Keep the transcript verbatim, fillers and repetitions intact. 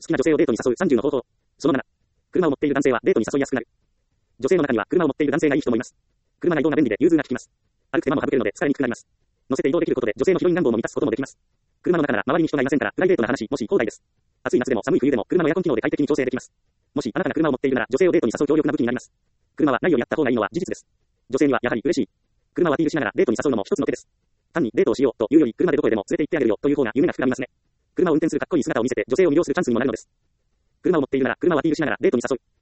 好きな女性をデートに誘うさんじゅうの方法。そのなな。車を持っている男性はデートに誘いやすくなる。女性の中には車を持っている男性がいい人もいます。車が移動が便利で融通が利きます。歩く手間も省けるので疲れにくくなります。乗せて移動できることで女性のヒロイン願望も満たすこともできます。車の中なら周りに人がいませんからプライベートな話もし放題です。暑い夏でも寒い冬でも車のエアコン機能で快適に調整できます。もしあなたが車を持っているなら女性をデートに誘う強力な武器になります。車はないよりあった方がいいのは事実です。女性にはやはり嬉しい。車をアピールしながらデートに誘うのも一つの手です。単にデートをしようというより車でどこへでも連れて行ってあげるよという方が夢が膨らみますね。車を運転するかっこいい姿を見せて女性を魅了するチャンスにもなるのです。車を持っているなら車をアピールしながらデートに誘う。